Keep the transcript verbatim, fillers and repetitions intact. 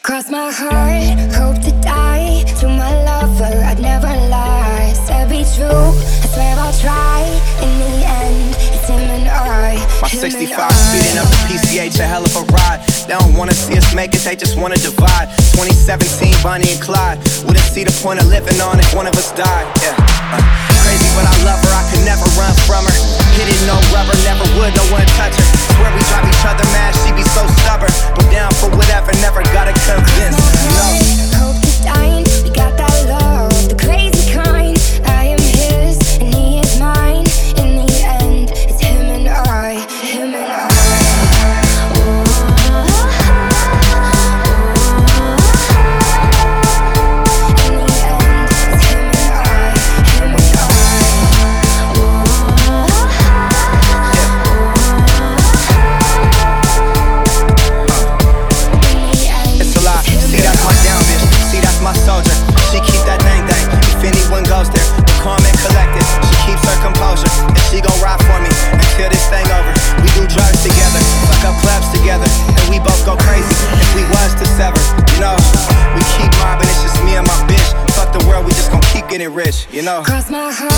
Cross my heart, hope to die. To my lover, I'd never lie. Said be true, I swear I'll try. In the end, it's him and I. My sixty-five speeding up the P C H, a hell of a ride. They don't wanna see us make it, they just wanna divide. twenty seventeen, Bonnie and Clyde. Wouldn't see the point of living on if one of us died. Yeah, uh, crazy but I love her, I could never run from her. Hit it, no rubber, never would, no one touch her. Swear we drive each other mad, she be so stubborn. But down for whatever, never gotta convince. No. Hope to dine, we got that love, the crazy kind. I am his, and he is mine. In the end, it's him and I, him and I. My soldier, she keep that dang dang. If anyone goes there, we're calm and collected. She keeps her composure, and she gon' ride for me until this thing over. We do drugs together, fuck up clubs together, and we both go crazy if we was to sever. You know, we keep mobbing, it's just me and my bitch. Fuck the world, we just gon' keep getting rich. You know. Cross my heart.